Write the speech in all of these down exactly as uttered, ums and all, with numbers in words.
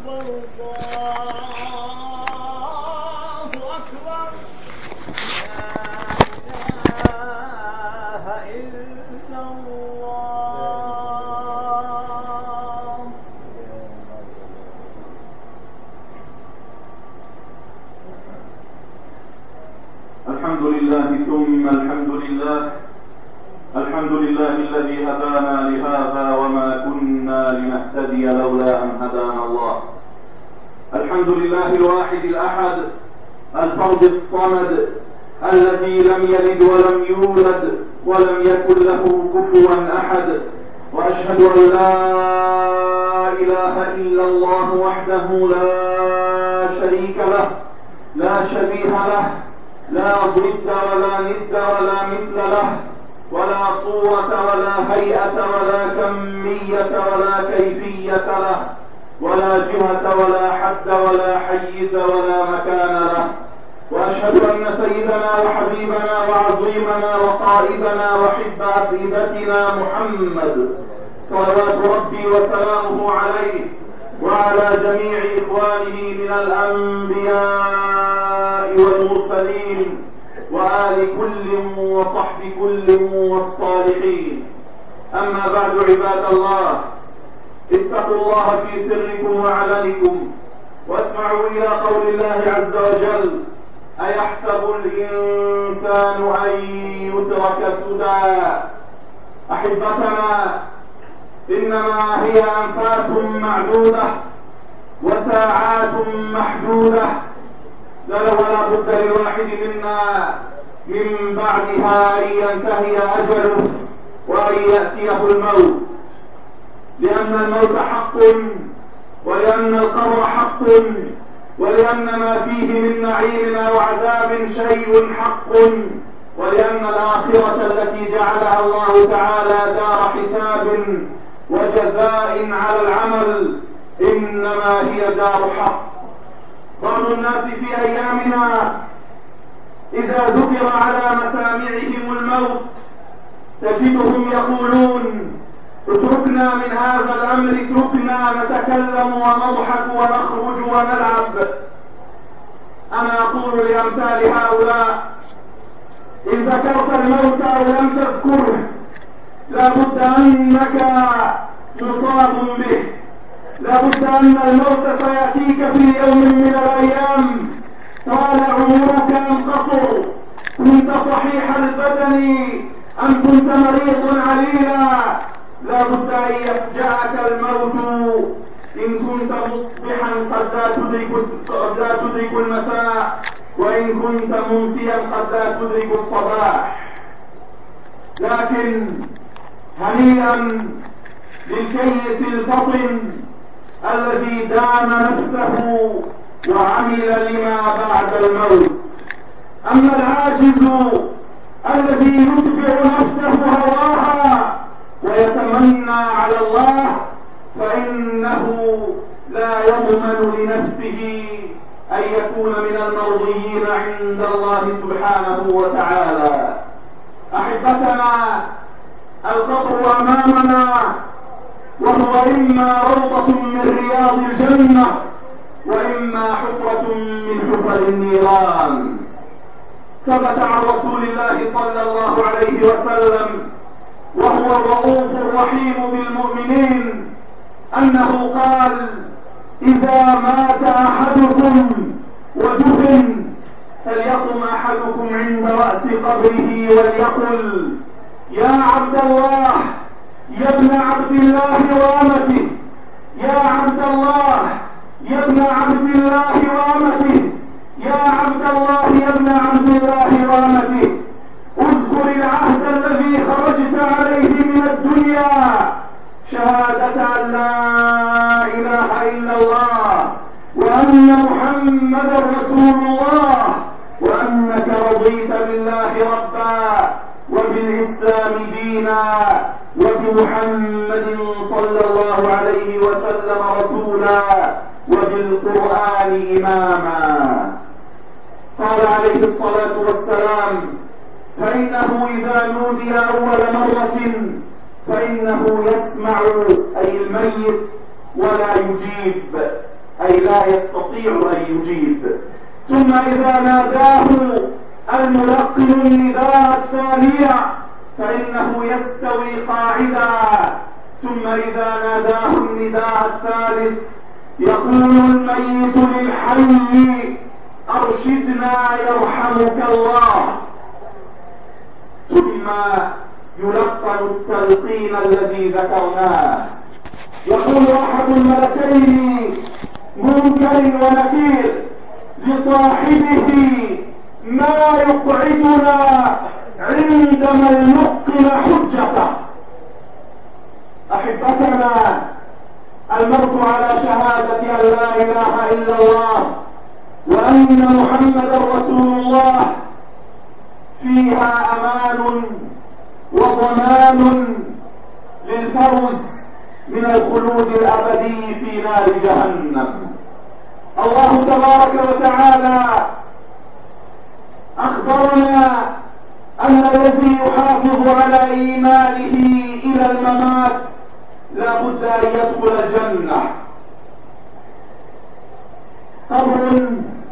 أكبر الله أكبر لا إله إلا الله. الحمد لله ثم الحمد لله الحمد لله الذي هدانا لهذا وما كنا لنهتدي لولا أن هدانا الله. الحمد لله الواحد الأحد الفرد الصمد الذي لم يلد ولم يولد ولم يكن له كفوا أحد، وأشهد أن لا إله إلا الله وحده لا شريك له لا شبيه له لا ضد ولا ند ولا مثل له ولا صورة ولا هيئة ولا كمية ولا كيفية له ولا جهة ولا حد ولا حيز ولا مكان له. وأشهد أن سيدنا وحبيبنا وعظيمنا وقائدنا وحب أفئدتنا محمد صلوات ربي وسلامه عليه وعلى جميع إخوانه من الأنبياء والمرسلين وآل كل وصحب كل والصالحين. أما بعد عباد الله، اتقوا الله في سركم وعلنكم واسمعوا إلى قول الله عز وجل: أيحسب الإنسان أن يترك سدى. أحبتنا، إنما هي أنفاس معدودة وساعات محدودة، ولا بد للواحد منا من بعدها أن ينتهي أجله وأن يأتيه الموت، لأن الموت حق ولأن القبر حق ولأن ما فيه من نعيم وعذاب شيء حق، ولأن الآخرة التي جعلها الله تعالى دار حساب وجزاء على العمل إنما هي دار حق. بعض الناس في أيامنا إذا ذكر على مسامعهم الموت تجدهم يقولون: اتركنا من هذا الأمر، اتركنا نتكلم ونضحك ونخرج ونلعب. أنا أقول لأمثال هؤلاء: إن ذكرت الموت أو لم تذكره لابد أنك مصاب به، لابد أن الموت سيأتيك في يوم من الأيام. طال عمرك أم قصر، كنت صحيح البدن أم كنت مريض عليلا، لابد أن يفجأك الموت. إن كنت مصبحا قد لا تدرك قد لا تدرك المساء، وإن كنت ممسيا قد لا تدرك الصباح. لكن هنيئا للكيس الفطن الذي دان نفسه وعمل لما بعد الموت. أما العاجز الذي يتبع نفسه هواها ويتمنى على الله فإنه لا يضمن لنفسه أن يكون من المرضيين عند الله سبحانه وتعالى. أحبتنا، القبر أمامنا، وهو إما روضة من رياض الجنة وإما حفرة من حفر النيران. ثبت عن رسول الله صلى الله عليه وسلم وهو الرؤوف الرحيم بالمؤمنين أنه قال: إذا مات أحدكم ودفن فليقم أحدكم عند رأس قبره وليقل: يا عبد الله، يا ابن عبد الله وأمته، يا عبد الله، يا ابن عبد الله وأمته، يا عبد الله، يا ابن عبد الله وأمته، اذكر العهد الذي خرجت عليه من الدنيا، شهادة أن لا إله إلا الله وأن محمدا رسول الله، وأنك رضيت بالله ربا وبالإسلام دينا وبمحمد صلى الله عليه وسلم رسولا وبالقرآن إماما. قال عليه الصلاة والسلام: فإنه إذا نودي أول مرة فإنه يسمع أي الميت ولا يجيب، أي لا يستطيع أن يجيب. ثم إذا ناداه الملقن النداء الثانية فإنه يستوي قاعدا. ثم إذا ناداه النداء الثالث يقول الميت للحي أرشدنا يرحمك الله. ثم يلقن التلقين الذي ذكرناه. يقول أحد الملكين منكر ونكير لصاحبه ما يقعدنا عندما نلقن حجته. أحبتنا، الموت على شهادة أن لا إله إلا الله وأن محمدا رسول الله فيها أمان وضمان للفوز من الخلود الأبدي في نار جهنم. الله تبارك وتعالى أخبرنا أن الذي يحافظ على إيمانه إلى الممات لا بد أن يدخل الجنة. قبر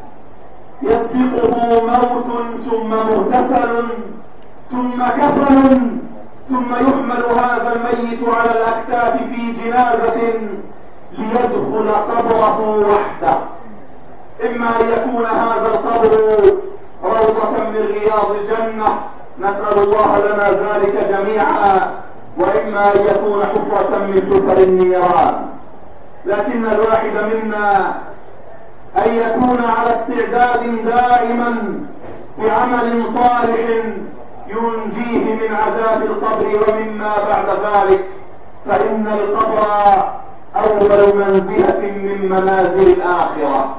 يسبقه موت ثم مغتسل ثم كفن ثم يحمل هذا الميت على الأكتاف في جنازة ليدخل قبره وحده. إما أن يكون هذا القبر روضة من رياض الجنة، نسأل الله لنا ذلك جميعا، وإما أن يكون حفرة من حفر النيران. لكن الواحد منا أن يكون على استعداد دائما بعمل صالح ينجيه من عذاب القبر ومما بعد ذلك، فإن القبر أول منزلة من منازل الآخرة.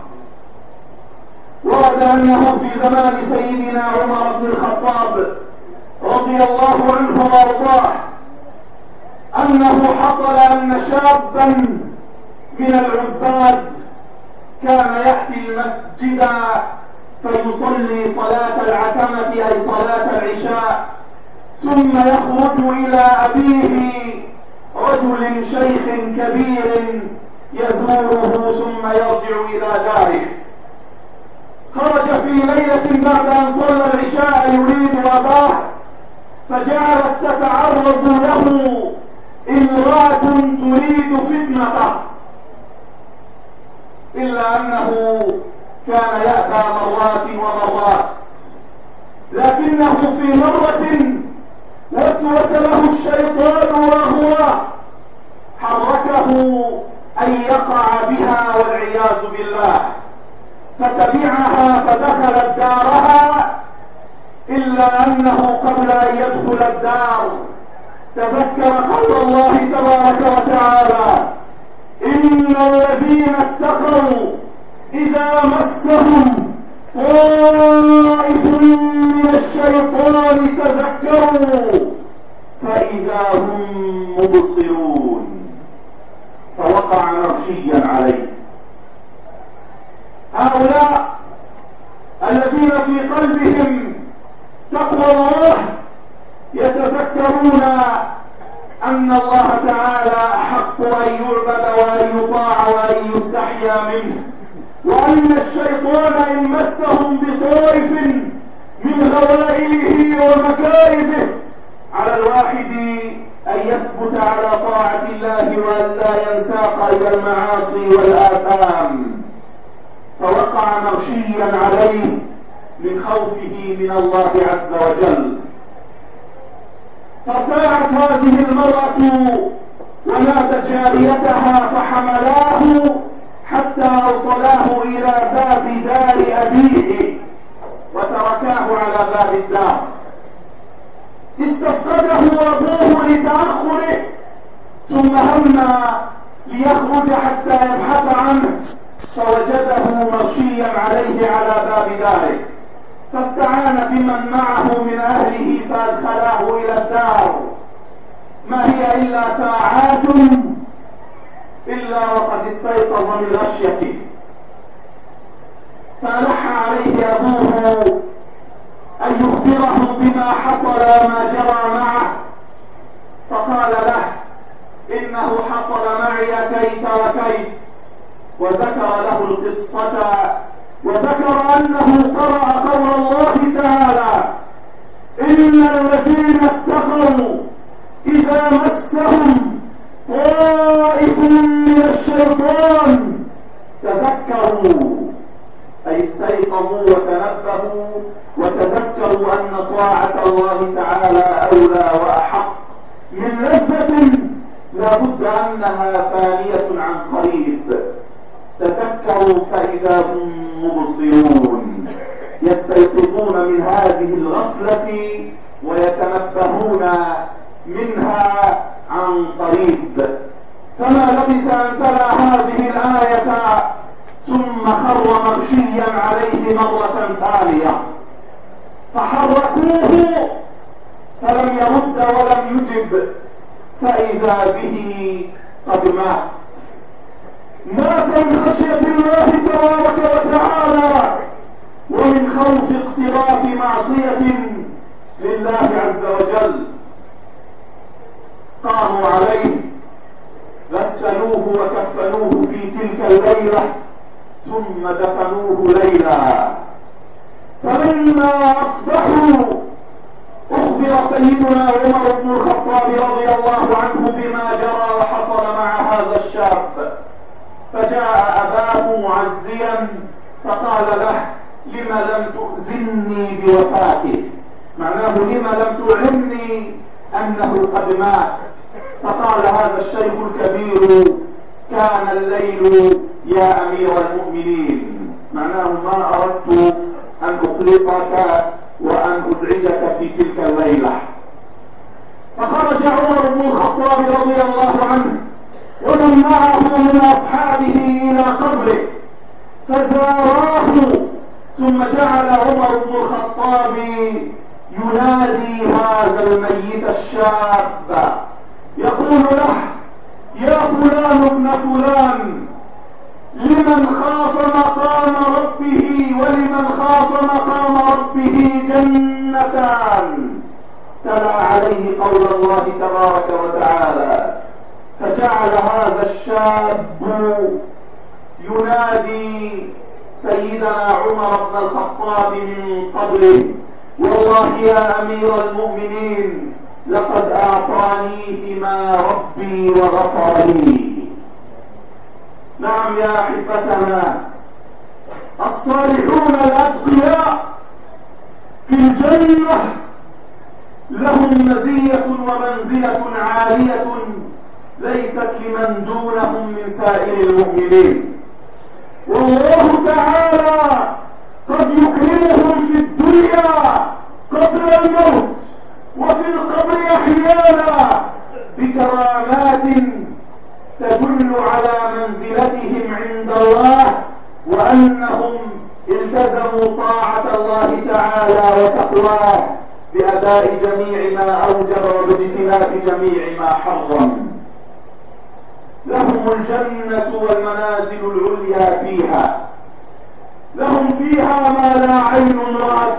ورد أنه في زمان سيدنا عمر بن الخطاب رضي الله عنه وارضاه أنه حصل أن شابا من العباد كان يأتي المسجد فيصلي صلاة العتمة أي صلاة العشاء، ثم يخرج إلى أبيه رجل شيخ كبير يزوره ثم يرجع إلى داره. خرج في ليلة بعد أن صلى العشاء يريد أباه، فجعلت تتعرض له امرأة تريد فتنته، إلا أنه كان يأتى مرات ومرات، لكنه في مرة وسوس له الشيطان وهو حركه أن يقع بها والعياذ بالله، فتبعها فدخلت دارها، إلا أنه قبل أن يدخل الدار تذكر قول الله تبارك وتعالى: إن الذين اتقوا إذا مسهم طائف من الشيطان تذكروا فإذا هم مبصرون، فوقع مرشيا عليه. هؤلاء الذين في قلبهم تقوى الله يتذكرون أن الله تعالى أحق أن يعبد وأن يطاع وأن يستحيا منه، وأن الشيطان إن مسهم بطائف من غوائله ومكائده على الواحد أن يثبت على طاعة الله وأن لا ينساق إلى المعاصي والآثام، فوقع مغشيا عليه من خوفه من الله عز وجل. فارتاعت هذه المرأة ونادت جاريتها فحملاه حتى أوصلاه إلى باب دار أبيه وتركاه على باب الدار. استفقده أبوه لتأخره، ثم هم ليخرج حتى يبحث عنه فوجده مغشيا عليه على باب داره، فاستعان بمن معه من أهله فأدخلاه إلى الدار. ما هي إلا ساعات إلا وقد استيقظ من غشيته، فألح عليه أبوه أن يخبره بما حصل وما جرى معه، فقال له: إنه حصل معي كيت وكيت، وذكر له القصة، وذكر أنه قرأ قول الله تعالى: إن الذين اتقوا إذا مسهم طائف من الشيطان تذكروا، أي استيقظوا وتنبهوا وتذكروا أن طاعة الله تعالى أولى وأحق من لذة لا بد أنها فانية عن قريب. تذكروا فإذا هم مبصرون، يستيقظون من هذه الغفلة ويتنبهون منها عن قريب. فما لبث أن تلا هذه الآية ثم خر مغشيا عليه مرة ثانية، فحركوه فلم يرد ولم يجب، فإذا به قد مات. مات من خشية الله تبارك وتعالى ومن خوف اقتراف معصية لله عز وجل. قاموا عليه، غسلوه وكفنوه في تلك الليلة ثم دفنوه ليلا. فلما أصبحوا أخبر سيدنا عمر بن الخطاب رضي الله عنه بما جرى وحصل مع هذا الشاب، فجاء أباه معزيا فقال له: لم لم تؤذني بوفاته؟ معناه لم لم تعلمني أنه قد مات؟ فقال هذا الشيخ الكبير: كان الليل يا أمير المؤمنين، معناه ما أردت أن أقلقك وأن أزعجك في تلك الليلة. فخرج عمر بن الخطاب رضي الله عنه ومن معه من أصحابه إلى قبره فزاراه، ثم جعل عمر بن الخطاب ينادي هذا الميت الشاب يقول له: يا فلان ابن فلان، لمن خاف مقام ربه ولمن خاف مقام ربه جنتان. تلا عليه قول الله تبارك وتعالى، فجعل هذا الشاب ينادي سيدنا عمر بن الخطاب من قبله: والله يا أمير المؤمنين لقد أعطانيهما ربي وغفر لي. نعم يا أحبتنا، الصالحون الأتقياء في الجنة لهم مزية ومنزلة عالية ليست لمن دونهم من سائر المؤمنين. والله تعالى قد يكرمهم في الدنيا قبل الموت وفي القبر أحيانا بكرامات تدل على منزلتهم عند الله وأنهم التزموا طاعة الله تعالى وتقواه بأداء جميع ما أوجب وباجتناب جميع ما حرم. لهم الجنة والمنازل العليا فيها، لهم فيها ما لا عين رأت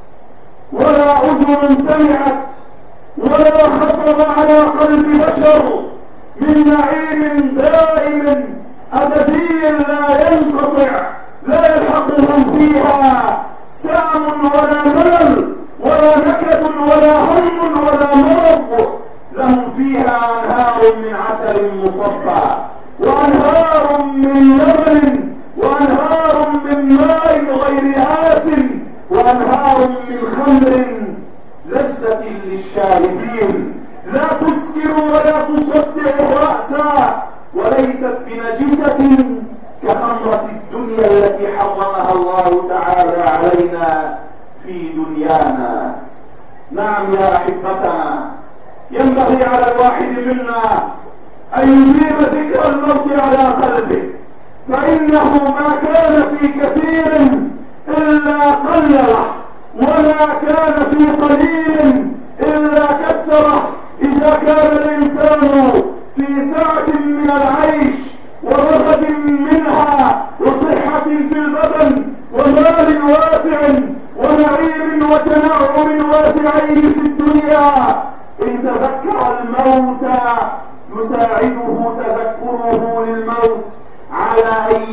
ولا أذن سمعت ولا خطر على قلب بشر من نعيم دائم أبدي لا ينقطع، لا يلحقهم فيها سام ولا ملل ولا نكد ولا هم ولا مرض. لهم فيها أنهار من عسل مصفى وأنهار من لبن وأنهار من ماء غير آسن وأنهار من خمر لذة للشاربين لا تسكر ولا تصدع الرأس وليست بنجسة كخمرة الدنيا التي حرمها الله تعالى علينا في دنيانا. نعم يا أحبتنا، ينبغي على الواحد منا أن يديم ذكر الموت على قلبه، فإنه ما كان في كثير إلا قلله ولا كان في قليل إلا كثره. إذا كان الإنسان في سعة من العيش ورغد منها وصحة في البدن ومال واسع ونعيم وتنعم واسعين في الدنيا، إن تذكر الموت يساعده تذكره للموت على أي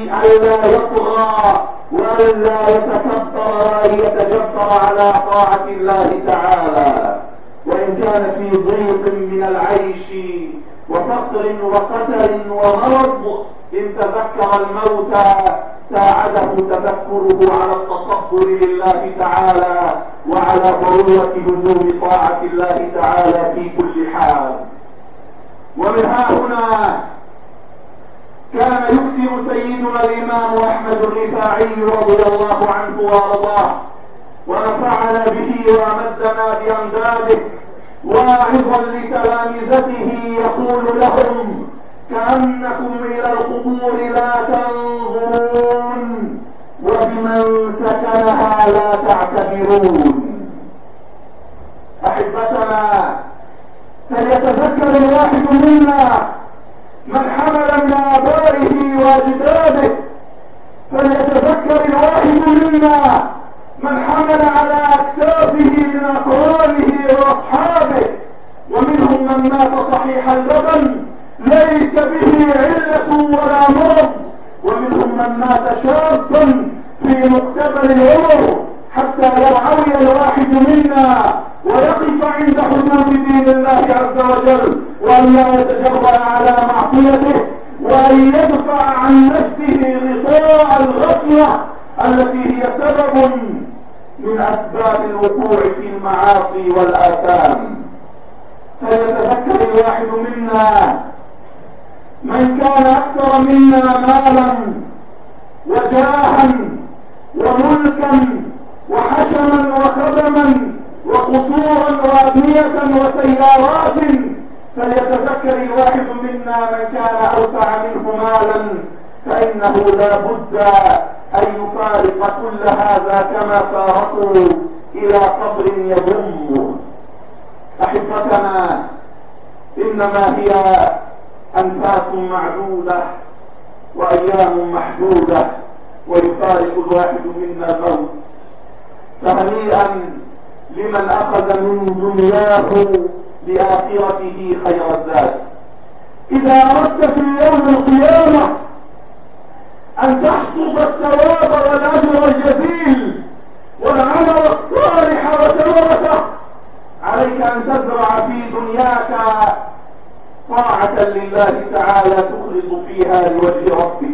ألا يطغى وألا يتكبر وأن يتجبر على طاعة الله تعالى. وإن كان في ضيق من العيش وفقر وقتل ومرض إن تذكر الموت ساعده تذكره على التصبر لله تعالى وعلى ضرورة لزوم طاعة الله تعالى في كل حال. ومن ها هنا كان يكثر سيدنا الإمام أحمد الرفاعي رضي الله عنه وارضاه ونفعنا به وأمدنا بأمداده واعظا لتلامذته يقول لهم: كأنكم إلى القبور لا تنظرون وبمن سكنها لا تعتبرون. أحبتنا، فليتذكر الواحد منا من حمل من آبائه وأجداده، فليتذكر الواحد منا من حمل على أكتافه من أقرانه وأصحابه، ومنهم من مات صحيح اللبن ليس به علة ولا مرض، ومنهم من مات شابا في مقتبل العمر حتى يرعوي الواحد منا ويقف عند حدود دين الله عز وجل وأن لا يتجرأ على معصيته وأن يدفع عن نفسه غطاء الغفلة التي هي سبب من أسباب الوقوع في المعاصي والآثام. فيتذكر الواحد منا من كان أكثر منا مالا وجاها وملكا وحشما وخدما وقصورا وأبنية وسيارات، فليتذكر الواحد منا من كان أوسع منه مالا فإنه لا بد أن يفارق كل هذا كما فارقوا إلى قبر يضمه. أحبتنا، إنما هي أنفاس معدودة وأيام محدودة ويفارق الواحد منا الموت. فهنيئا لمن أخذ من دنياه لآخرته خير الزاد. إذا أردت في يوم القيامة أن تحصد الثواب والأجر الجزيل والعمل الصالح وثمرته، عليك أن تزرع في دنياك طاعة لله تعالى تخلص فيها لوجه ربك،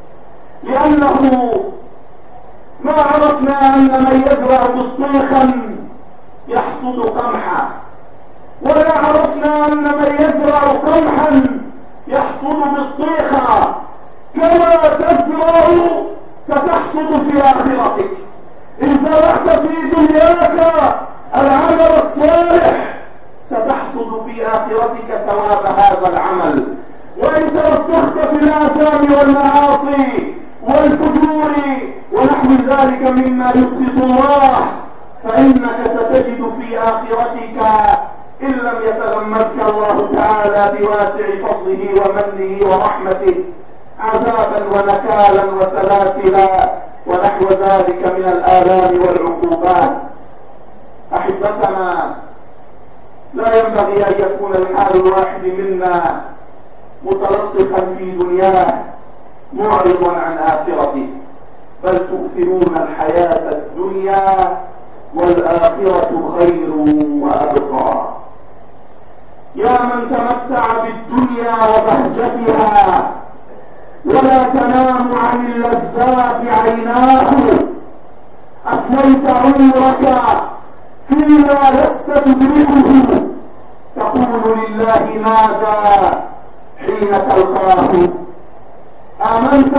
لأنه ما عرفنا أن من يزرع بطيخا يحصد قمحا، ولا عرفنا أن من يزرع قمحا يحصد بطيخا. كما تزرع ستحصد في آخرتك. إن زرعت في دنياك العمل الصالح ستحصد في آخرتك ثواب هذا العمل، وإن ترتخت في الآثام والمعاصي والفجور ونحو ذلك مما يسخط الله فإنك ستجد في آخرتك إن لم يتغمدك الله تعالى بواسع فضله ومنه ورحمته عذابا ونكالا وسلاسلا ونحو ذلك من الآلام والعقوبات. أحبتنا، لا ينبغي أن يكون الحال الواحد منا متلطفا في دنياه معرضا عن آخرته، بل تؤثرون الحياة الدنيا والآخرة خير وأبقى. يا من تمتع بالدنيا وبهجتها ولا تنام عن اللذات عيناه، أفنيت عمرك فيما لست تدركه، تقول لله ماذا حين تلقاه. آمنت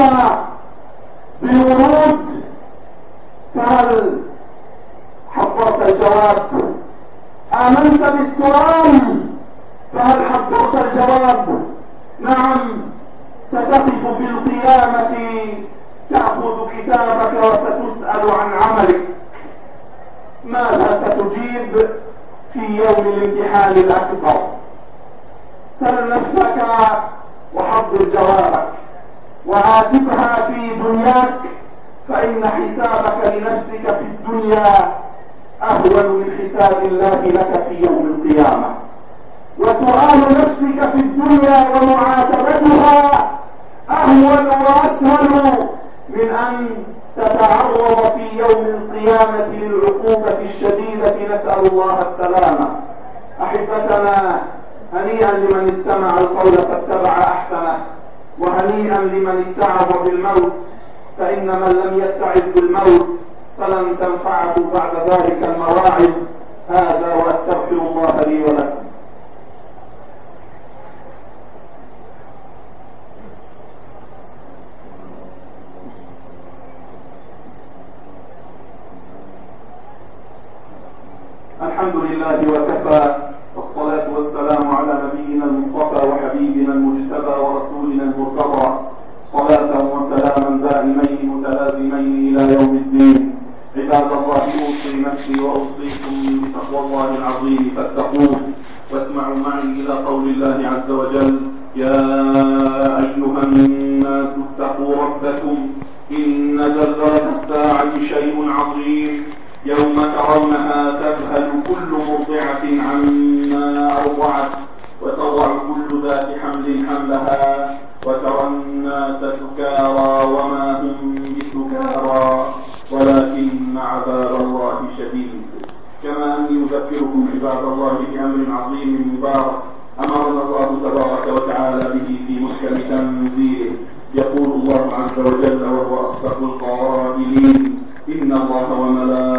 بالورود فهل حضرت الجواب؟ آمنت بالسؤال فهل حضرت الجواب؟ نعم، ستقف في القيامة تأخذ كتابك وستسأل عن عملك. ماذا ستجيب في يوم الامتحان الأكبر؟ سل نفسك وحضر جوابك وعاتبها في دنياك، فإن حسابك لنفسك في الدنيا أهون من حساب الله لك في يوم القيامة، وسؤال نفسك في الدنيا ومعاتبتها أهون وأسهل من أن تتعرض في يوم القيامة للعقوبة الشديدة، نسأل الله السلامة. أحبتنا، هنيئا لمن استمع القول فاتبع أحسنه، وهنيئا لمن اتعظ بالموت، فإن من لم يتعظ بالموت فلن تنفعه بعد ذلك المواعظ. هذا وأستغفر الله لي ولكم. الحمد لله وكفى، والصلاة والسلام على نبينا المصطفى وحبيبنا المجتبى ورسولنا المرتضى، صلاة وسلاما دائمين متلازمين إلى يوم الدين. عباد الله، أوصي نفسي وأوصيكم بتقوى الله العظيم فاتقوه، واسمعوا معي إلى قول الله عز وجل: يا أيها الناس اتقوا ربكم إن زلزلة الساعة شيء عظيم، يوم ترونها تذهل كل مرضعة عما أرضعت وتضع كل ذات حمل حملها وترى الناس سكارى وما هم بسكارى ولكن عذاب الله شديد. كما أني أذكركم عباد الله بأمر عظيم مبارك أمرنا الله تبارك وتعالى به في محكم تنزيله. يقول الله عز وجل وهو أصدق القائلين: إن الله وملائكته